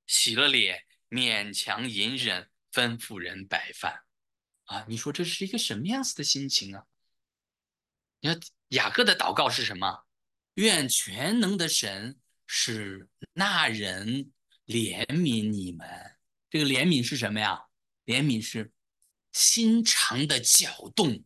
洗了脸，勉强隐忍，吩咐人摆饭。啊，你说这是一个什么样子的心情啊？你看雅各的祷告是什么？愿全能的神使那人怜悯你们。这个怜悯是什么呀？怜悯是心肠的搅动。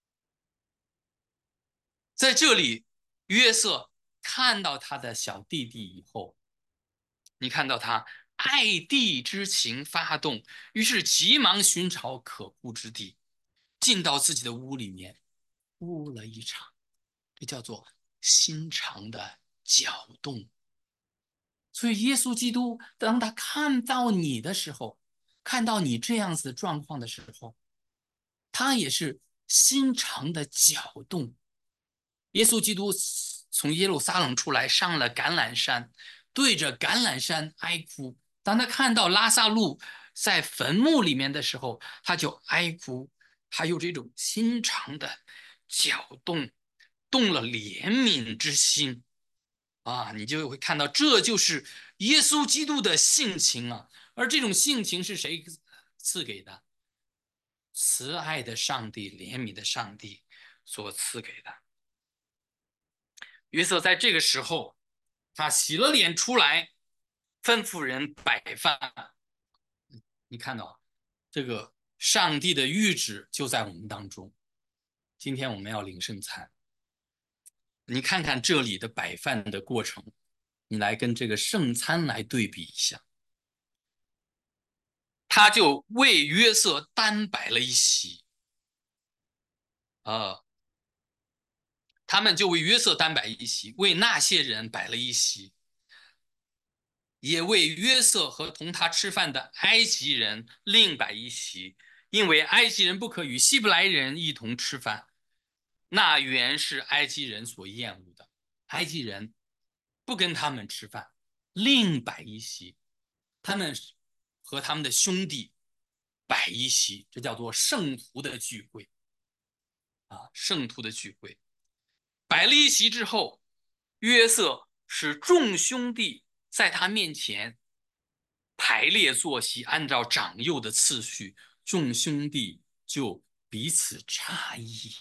在这里，约瑟看到他的小弟弟以后，你看到他爱弟之情发动，于是急忙寻找可顾之地，进到自己的屋里面，哭了一场。这叫做心肠的搅动。所以耶稣基督当他看到你的时候，看到你这样子的状况的时候，他也是心肠的搅动。耶稣基督从耶路撒冷出来，上了橄榄山，对着橄榄山哀哭。当他看到拉萨路在坟墓里面的时候，他就哀哭，他有这种心肠的搅动，动了怜悯之心啊，你就会看到，这就是耶稣基督的性情啊。而这种性情是谁赐给的？慈爱的上帝，怜悯的上帝所赐给的。约瑟在这个时候，他洗了脸出来，吩咐人摆饭。你看到这个上帝的谕旨就在我们当中。今天我们要领圣餐，你看看这里的摆饭的过程，你来跟这个圣餐来对比一下。他就为约瑟单摆了一席，呃，他们就为约瑟单摆一席，为那些人摆了一席，也为约瑟和同他吃饭的埃及人另摆一席，因为埃及人不可与希伯来人一同吃饭，那原是埃及人所厌恶的。埃及人不跟他们吃饭，另摆一席，他们和他们的兄弟摆一席，这叫做圣徒的聚会啊，圣徒的聚会。摆了一席之后，约瑟使众兄弟在他面前排列坐席，按照长幼的次序，众兄弟就彼此诧异。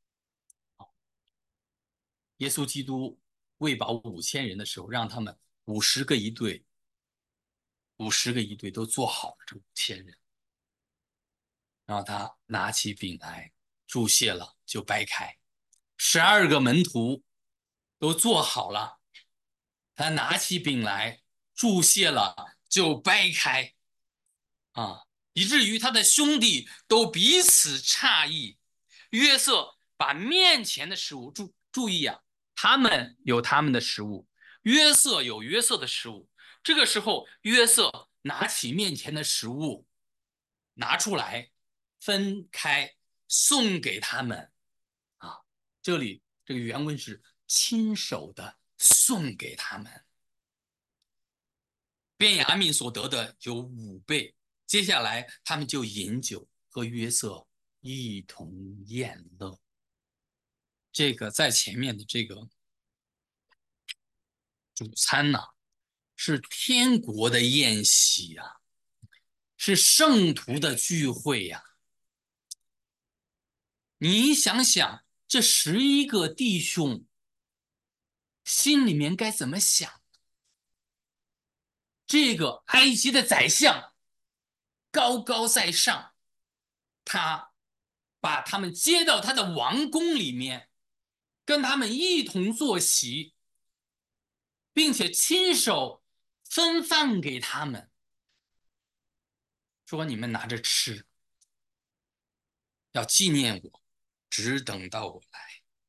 耶稣基督喂饱五千人的时候，让他们五十个一队，五十个一队都做好了这五千人，然后他拿起饼来注谢了，就掰开。十二个门徒都做好了，他拿起饼来注谢了，就掰开啊，以至于他的兄弟都彼此诧异。约瑟把面前的食物，注注意啊，他们有他们的食物，约瑟有约瑟的食物。这个时候，约瑟拿起面前的食物，拿出来，分开送给他们啊。这里这个原文是亲手的送给他们。便雅悯所得的有五倍。接下来他们就饮酒，和约瑟一同宴乐。这个在前面的这个主餐呢、啊，是天国的宴席啊，是圣徒的聚会呀、啊。你想想，这十一个弟兄心里面该怎么想？这个埃及的宰相高高在上，他把他们接到他的王宫里面，跟他们一同坐席，并且亲手分饭给他们，说你们拿着吃，要纪念我，只等到我来。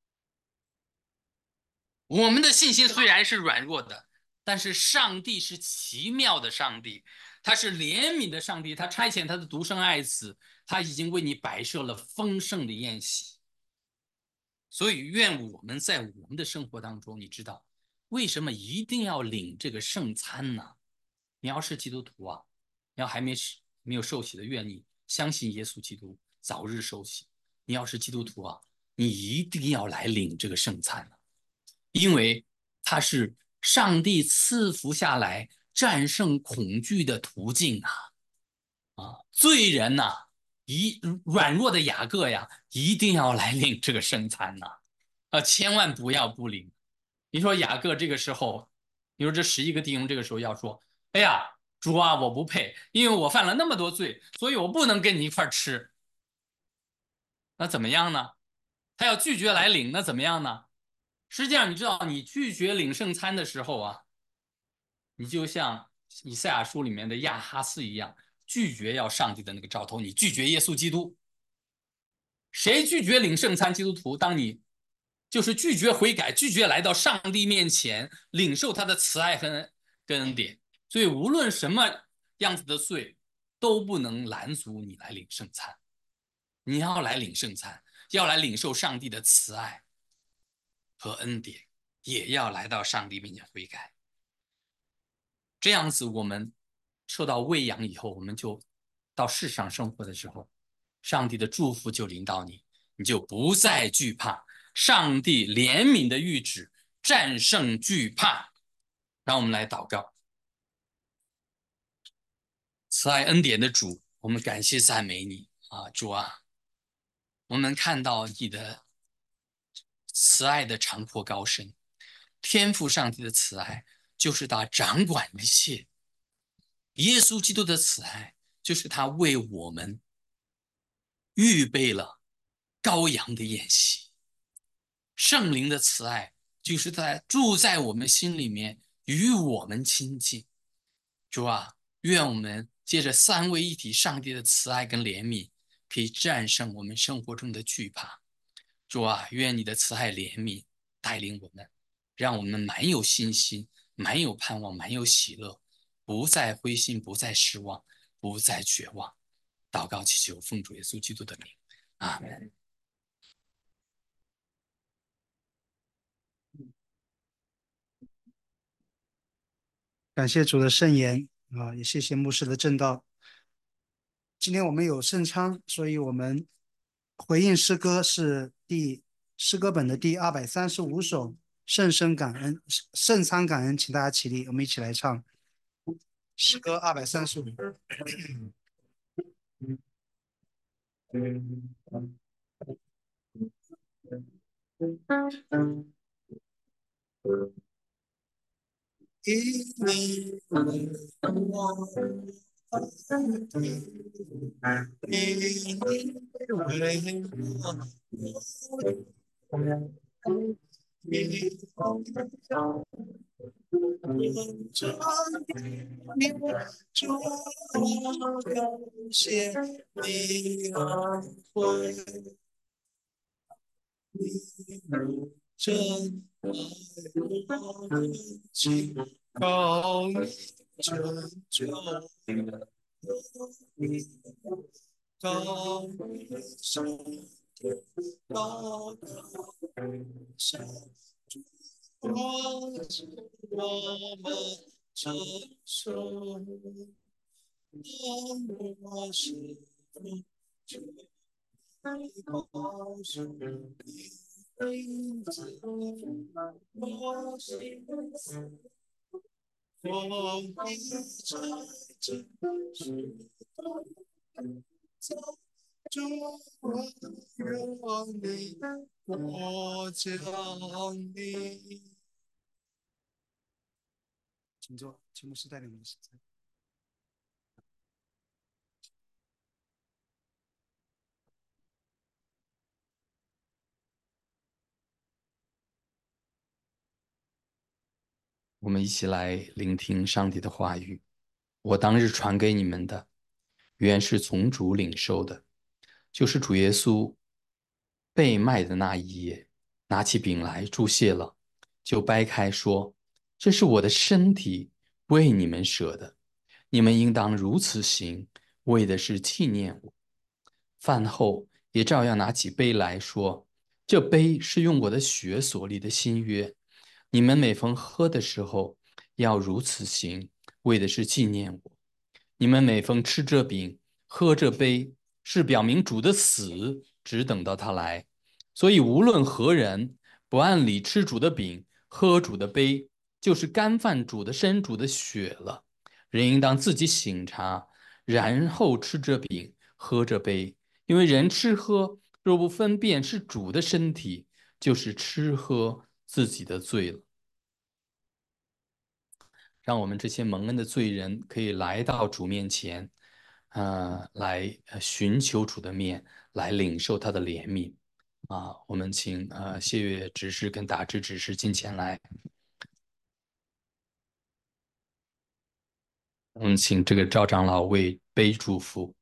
我们的信心虽然是软弱的，但是上帝是奇妙的上帝，他是怜悯的上帝，他差遣他的独生爱子，他已经为你摆设了丰盛的宴席。所以愿我们在我们的生活当中，你知道为什么一定要领这个圣餐呢？你要是基督徒啊，你要还没没有受洗的，愿你相信耶稣基督，早日受洗。你要是基督徒啊，你一定要来领这个圣餐，因为它是上帝赐福下来战胜恐惧的途径啊！啊，罪人呐、啊，一软弱的雅各呀，一定要来领这个圣餐呐、啊！啊，千万不要不领。你说雅各这个时候，你说这十一个弟兄这个时候要说：“哎呀，主啊，我不配，因为我犯了那么多罪，所以我不能跟你一块吃。”那怎么样呢？他要拒绝来领，那怎么样呢？实际上，你知道，你拒绝领圣餐的时候啊，你就像以赛亚书里面的亚哈斯一样，拒绝要上帝的那个兆头，你拒绝耶稣基督。谁拒绝领圣餐？基督徒，当你就是拒绝悔改，拒绝来到上帝面前领受他的慈爱和恩典。所以，无论什么样子的罪，都不能拦阻你来领圣餐。你要来领圣餐，要来领受上帝的慈爱和恩典，也要来到上帝面前悔改。这样子，我们受到喂养以后，我们就到世上生活的时候，上帝的祝福就临到你，你就不再惧怕。上帝怜悯的谕旨战胜惧怕。让我们来祷告。慈爱恩典的主，我们感谢赞美你啊，主啊，我们看到你的慈爱的长阔高深，天父上帝的慈爱就是他掌管一切，耶稣基督的慈爱就是他为我们预备了羔羊的宴席，圣灵的慈爱就是在住在我们心里面，与我们亲近。主啊，愿我们借着三位一体上帝的慈爱跟怜悯，可以战胜我们生活中的惧怕。主啊，愿你的慈爱怜悯带领我们，让我们满有信心，满有盼望，满有喜乐，不再灰心，不再失望，不再绝望。祷告祈求，奉主耶稣基督的名，阿门。 感谢主的圣言啊，也谢谢牧师的正道。今天我们有圣餐，所以我们回应诗歌是第诗歌本的第二百三十五首《圣生感恩》，圣餐感恩，请大家起立，我们一起来唱诗歌二百三十五。因你为我，因你为我，你主，我感谢你恩惠，你真爱我的心，高拯救你，高手高手，我是我们承受，当我是主。告诉你名字，我心思，我一再真实走住我让你，我将你。请坐，请牧师带领我们实在。 我们一起来聆听上帝的话语。我当日传给你们的，原是从主领受的，就是主耶稣被卖的那一夜，拿起饼来祝谢了，就掰开说：“这是我的身体，为你们舍的，你们应当如此行，为的是纪念我。”饭后也照样拿起杯来说：“这杯是用我的血所立的新约，你们每逢喝的时候，要如此行，为的是纪念我。你们每逢吃这饼、喝这杯，是表明主的死，只等到他来。所以无论何人不按理吃主的饼、喝主的杯， 就是干饭主的身、主的血了。人应当自己省察，然后吃这饼，喝这杯。因为人吃喝若不分辨是主的身体，就是吃喝自己的罪了。让我们这些蒙恩的罪人可以来到主面前，呃，来呃寻求主的面，来领受他的怜悯。啊，我们请呃谢月执事跟大志执事进前来。我们请这个赵长老为杯祝福。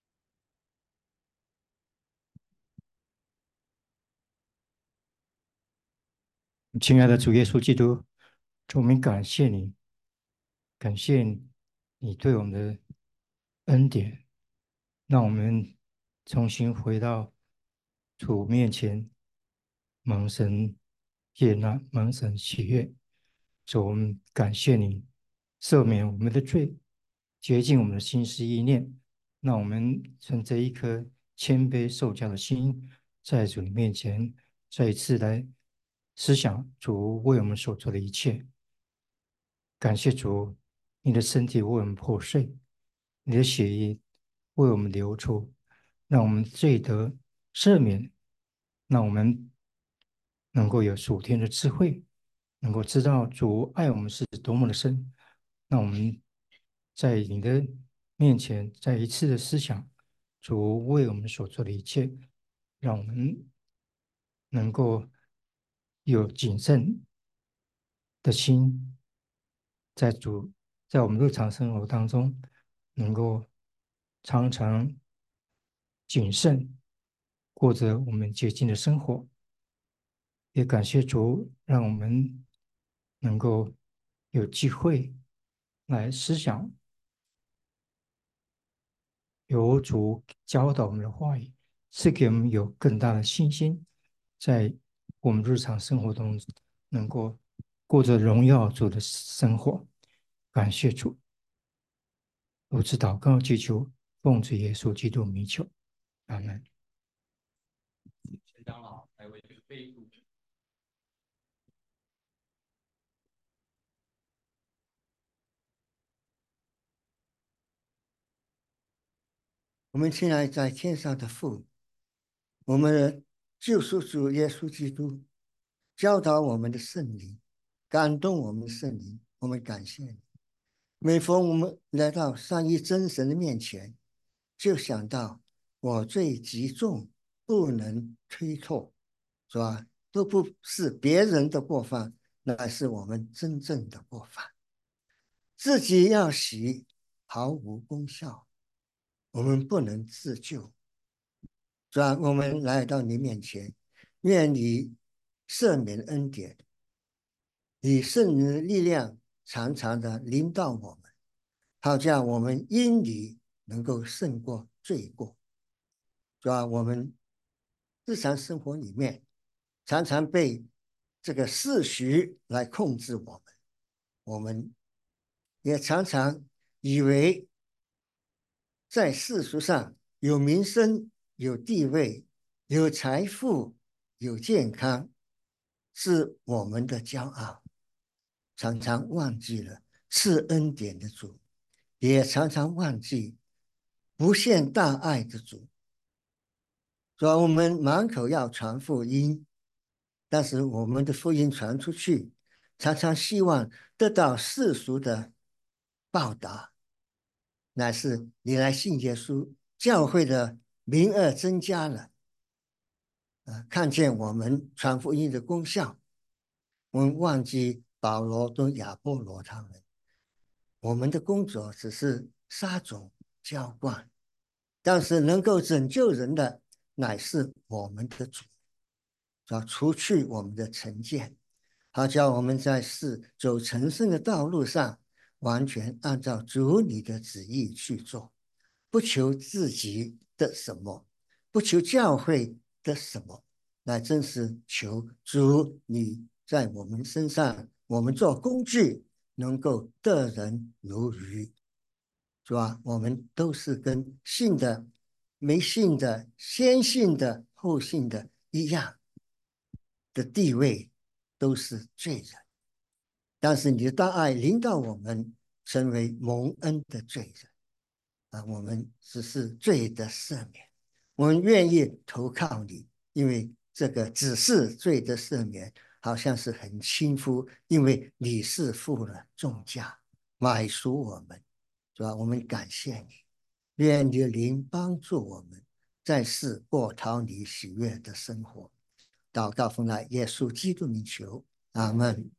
亲爱的主耶稣基督，主，我们感谢你，感谢你对我们的恩典，让我们重新回到主面前，蒙神悦纳，蒙神喜悦。主，我们感谢你赦免我们的罪，洁净我们的心思意念，让我们存着一颗谦卑受教的心，在主的面前再一次来思想主为我们所做的一切。感谢主，你的身体为我们破碎，你的血液为我们流出，让我们罪得赦免，让我们能够有属天的智慧，能够知道主爱我们是多么的深。让我们在你的面前再一次的思想主为我们所做的一切，让我们能够有谨慎的心，在主在我们日常生活当中，能够常常谨慎过着我们洁净的生活。也感谢主，让我们能够有机会来思想由主教导我们的话语，赐给我们有更大的信心，在我们日常生活中能够过着荣耀主的生活。感谢主，如此祷告祈求，奉主耶稣基督名求，阿门。 陈长老来为这个杯祝福。 我们亲爱在天上的父，我们的救赎主耶稣基督教导我们的圣灵，感动我们的圣灵，我们感谢你。每逢我们来到三一真神的面前，就想到我罪极重，不能推脱，是吧？都不是别人的过犯，乃是我们真正的过犯。自己要洗，毫无功效，我们不能自救。主啊，我们来到你面前，愿你赦免恩典，以圣灵的力量常常的领导我们，好叫我们因你能够胜过罪过。主啊，我们日常生活里面常常被这个世俗来控制我们，我们也常常以为在世俗上有名声、有地位、有财富、有健康，是我们的骄傲，常常忘记了赐恩典的主，也常常忘记不限大爱的主。所以我们满口要传福音，但是我们的福音传出去，常常希望得到世俗的报答，乃是你来信耶稣，教会的名额增加了，呃，看见我们传福音的功效，我们忘记保罗跟亚波罗他们，我们的工作只是撒种浇灌，但是能够拯救人的乃是我们的主，要除去我们的成见，好叫我们在世走成圣的道路上，完全按照主你的旨意去做，不求自己的什么，不求教会的什么，乃真是求主你在我们身上，我们做工具，能够得人如鱼，是吧？我们都是跟信的、没信的、先信的、后信的一样的地位，都是罪人。 但是你的大爱领导我们成为蒙恩的罪人啊！我们只是罪的赦免，我们愿意投靠你，因为这个只是罪的赦免，好像是很轻浮，因为你是付了重价买赎我们，是吧？我们感谢你，愿你的灵帮助我们，在世过讨你喜悦的生活。祷告奉来耶稣基督名求，阿门。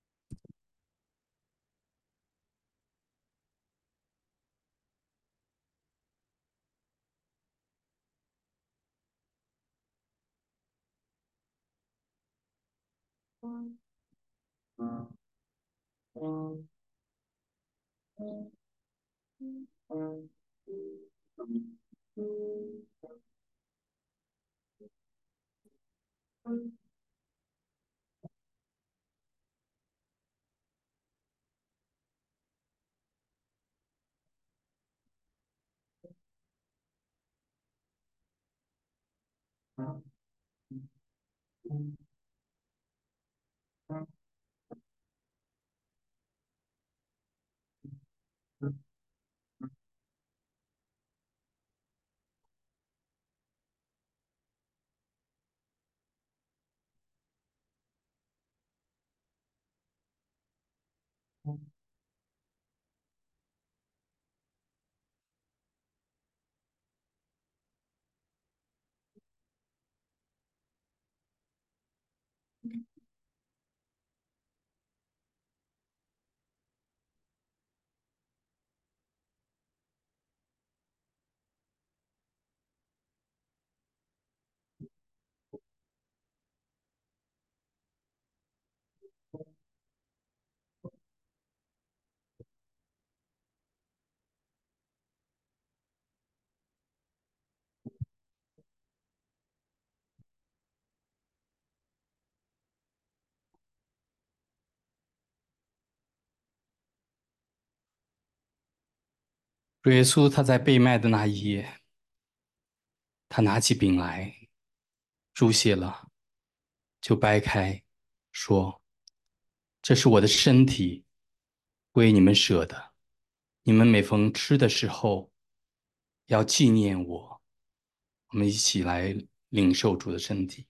主耶稣他在被卖的那一夜，他拿起饼来，注谢了，就掰开，说：“这是我的身体，为你们舍的。你们每逢吃的时候，要纪念我。”我们一起来领受主的身体。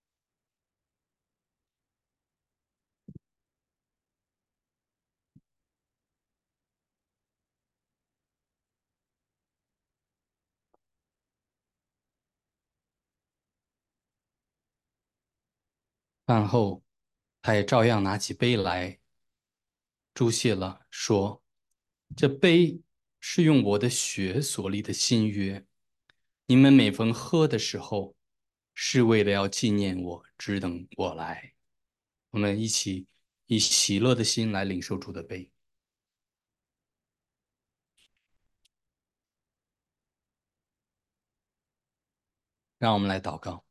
饭后，他也照样拿起杯来，注谢了，说：“这杯是用我的血所立的新约，你们每逢喝的时候，是为了要纪念我，只等我来。”我们一起以喜乐的心来领受主的杯。让我们来祷告。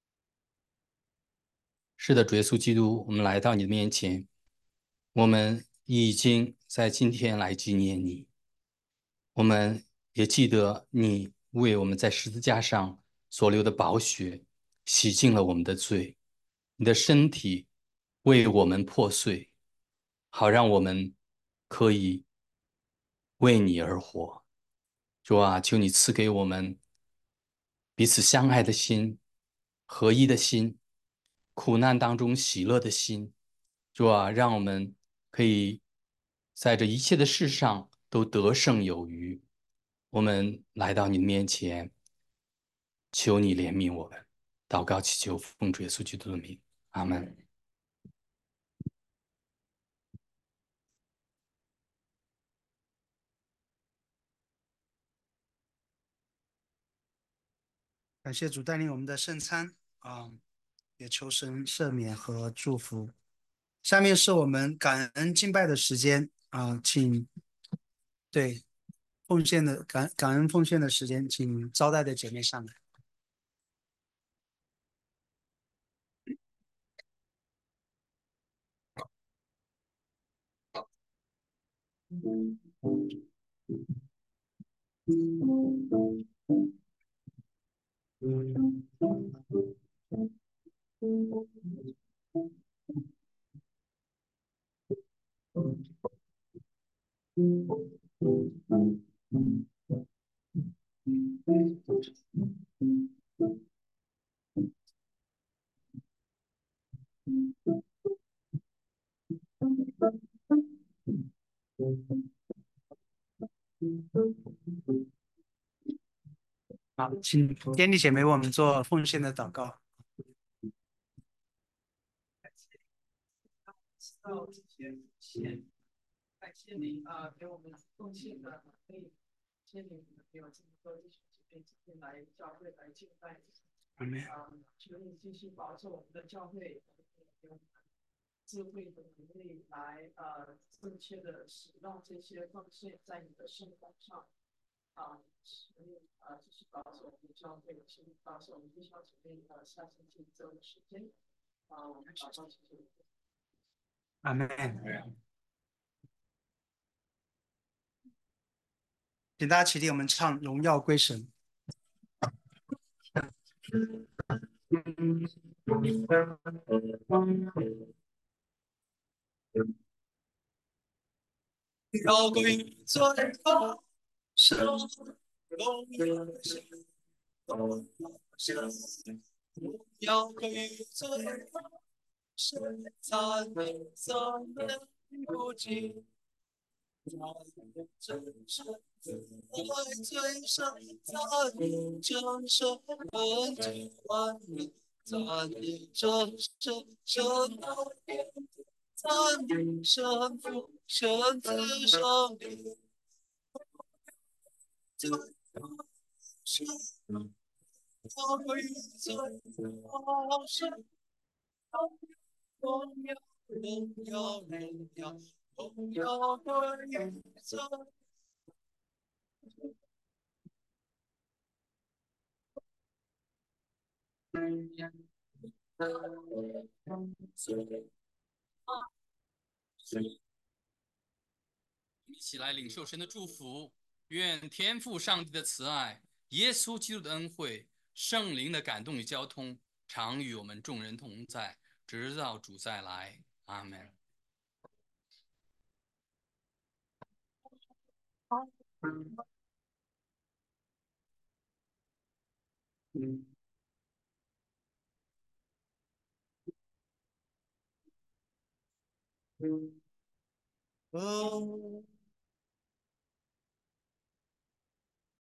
是的，主耶稣基督，我们来到你的面前，我们已经在今天来纪念你。我们也记得你为我们在十字架上所流的宝血，洗净了我们的罪。你的身体为我们破碎，好让我们可以为你而活。主啊，求你赐给我们彼此相爱的心、合一的心、苦难当中喜乐的心。主啊，让我们可以在这一切的事上都得胜有余。我们来到你的面前，求你怜悯我们。祷告祈求奉主耶稣基督的名，阿门。 感谢主带领我们的圣餐啊，也求神赦免和祝福。下面是我们感恩敬拜的时间啊，请对奉献的感感恩奉献的时间，请招待的姐妹上来。 好，请天地姐妹为我们做奉献的祷告。 到之前献，感谢你啊，给我们奉献的可以，谢谢你给我这么多弟兄姐妹今天来教会来敬拜你。 阿门。 啊，求你继续保守我们的教会，给我们智慧的能力来呃正确的使用这些奉献在你的圣工上。啊，求你啊继续保守我们的教会，继续保守我们弟兄姐妹呃下星期周的时间。啊，我们祷告谢谢你。 阿门。请大家起立，我们唱《荣耀归神》。 要归最高神，荣耀神，荣耀神，要归最高神，赞美赞美不尽。在真神在最上，在你真神本体万民，在你真神神道天，在你神父神子圣灵，在神要归最高神，荣耀荣耀荣耀荣耀归最。 一起来领受神的祝福，愿天父上帝的慈爱、耶稣基督的恩惠、圣灵的感动与交通，常与我们众人同在，直到主再来。阿门。 嗯。嗯。哦。